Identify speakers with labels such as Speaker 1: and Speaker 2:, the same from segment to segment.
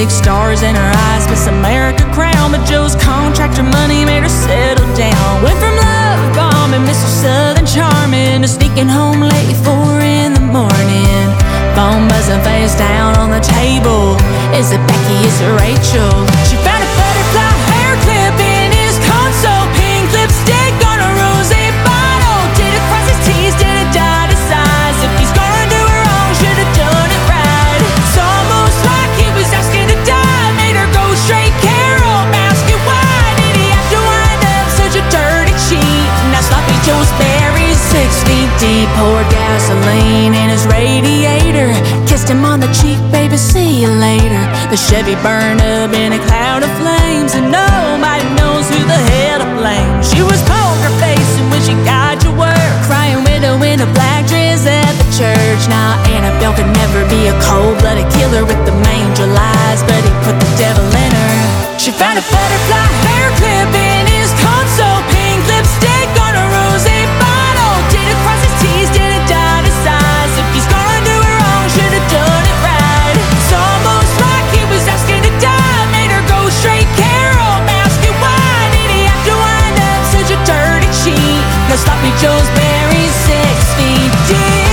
Speaker 1: big stars in her eyes, Miss America crown. But Joe's contractor money made her settle down. Went from love bombing Mr. Southern Charming to sneaking home late 4 in the morning. Phone buzzing face down on the table. Is it Becky? Is it Rachel? She found a butterfly hair clip in his console, pink lipstick on a rosé bottle. Didn't cross his T's, didn't dot his I's. If he's gonna do her wrong, should've done it right. It's almost like he was asking to die. Made her go straight Carol, asking why did he have to wind up such a dirty cheat? Now sloppy Joe's buried 6 feet deep. Poured gasoline in his radiator, kissed him on the cheek, baby, see you later. The Chevy burned up in a cloud of flames, and nobody knows who the hell to blame. She was poker facing when she got to work, crying widow in a black dress at the church. Now Annabelle could never be a cold-blooded killer with the angel eyes, but he put the devil in her. She found a butterfly hair clip in his console, pink lipstick on a rosé bottle. Didn't cross his T's, didn't dot his I's. If he's gonna do her wrong, should've done it right. It's almost like he was asking to die. Made her go straight Carol, asking why did he have to wind up such a dirty cheat? Now sloppy Joe's buried 6 feet deep.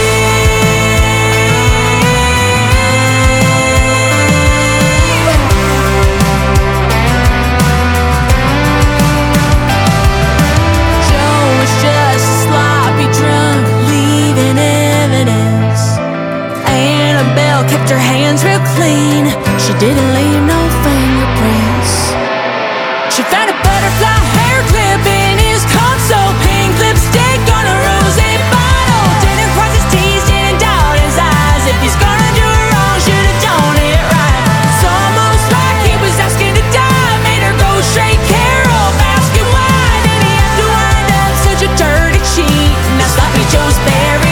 Speaker 1: Kept her hands real clean. She didn't leave no fingerprints. She found a butterfly hair clip in his console, pink lipstick on a rosé bottle. Didn't cross his T's, didn't dot his I's. If he's gonna do her wrong, should've done it right. It's almost like he was asking to die. Made her go straight Carol, asking why did he have to wind up such a dirty cheat? Now sloppy Joe's buried